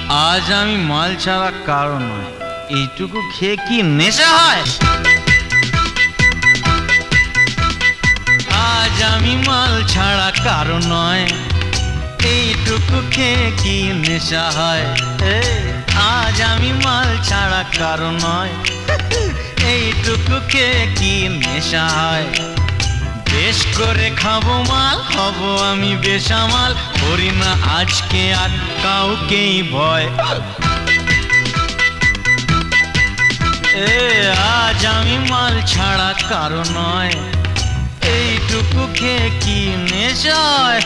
আজ আমি মাল ছাড়া কারো নয়, এইটুকু খেয়ে কি নেশা হয়? আজ আমি মাল ছাড়া কারো নয়, এইটুকু খেয়ে কি নেশা হয়? আজ আমি মাল ছাড়া কারো নয়, এইটুকু খেয়ে কি নেশা হয়? বেশ করে খাবো মাল, হব আমি বেসামাল, করি না আজকে আর কাউকেই ভয়। আজ আমি মাল ছাড়া কারো নয়, এইটুকু খেয়ে কি নেশা হয়?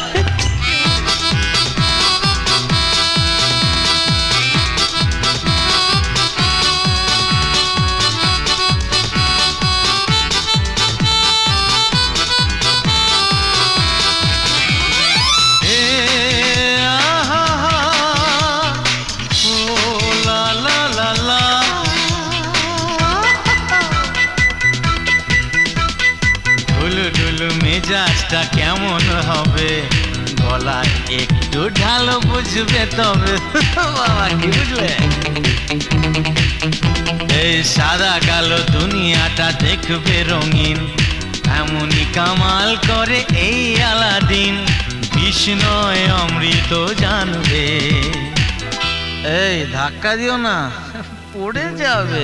মেজাজটা কেমন হবে, গলায় একটু ঢালো বুঝবে তবে। বাবা কি বুঝলে? এই সাদা কালো দুনিয়াটা দেখবে রঙিন, এমনই কামাল করে এই আলাদিন। বিষ্ণয় অমৃত জানবে। এই ধাক্কা দিও না, পড়ে যাবে।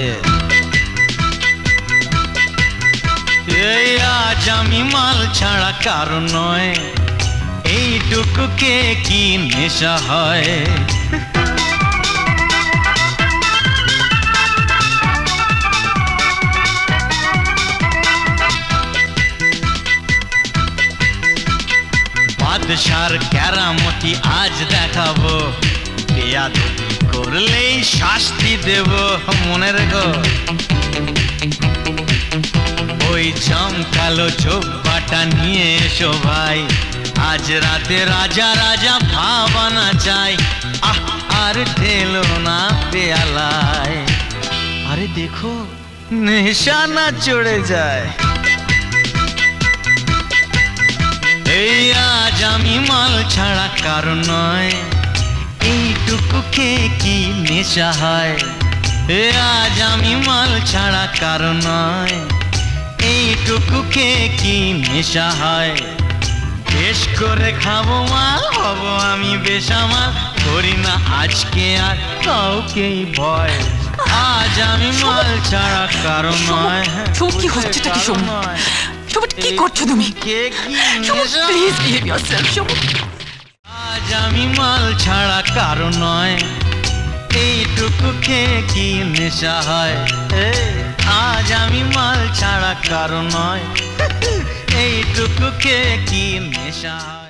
এই আজ আমি মাল ছাড়া কারো নয়, এইটুকু কে কি নেশা হয়? বাদশার কেরামতি আজ দেখাবো, বেয়াদবি করলেই শাস্তি দেব, মনে রেখো। ওই জমকালো জব্বাটা নিয়ে এসো ভাই, আজ রাতে রাজা রাজা ভাবানা চাই। আর ঢেলো না পেয়ালায়, আরে দেখো নেশা না চড়ে যায়। এই আজ আমি মাল ছাড়া কারো নয়, এইটুকু খেয়ে কি নেশা হয়? আজ আমি মাল ছাড়া কারো নয়, এইটুকু খেয়ে কি নেশা হয়? বেশ করে খাবো মাল, হব আমি বেসামাল, করি না আজকে আর কাউকেই ভয়। আজ আমি মাল ছাড়া কারো নয়। কি হচ্ছেটা কি নয়, কি করছো তুমি? আজ আমি মাল ছাড়া কারো নয়, এইটুকু খেয়ে কি নেশা হয়? আজ আমি মাল ছাড়া কারো নয়, এইটুকু খেয়ে কি নেশা হয়?